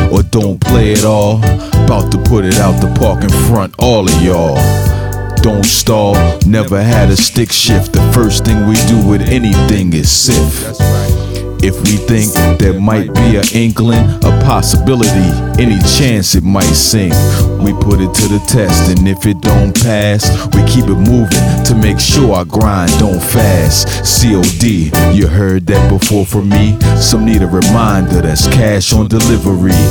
or don't play at all. About to put it out the park in front, all of y'all. Don't stall, never had a stick shift. The first thing we do with anything is sift. If we think there might be an inkling, a possibility, any chance it might sink, we put it to the test, and if it don't pass, we keep it moving to make sure our grind don't fast. COD, you heard that before from me? Some need a reminder, that's cash on delivery.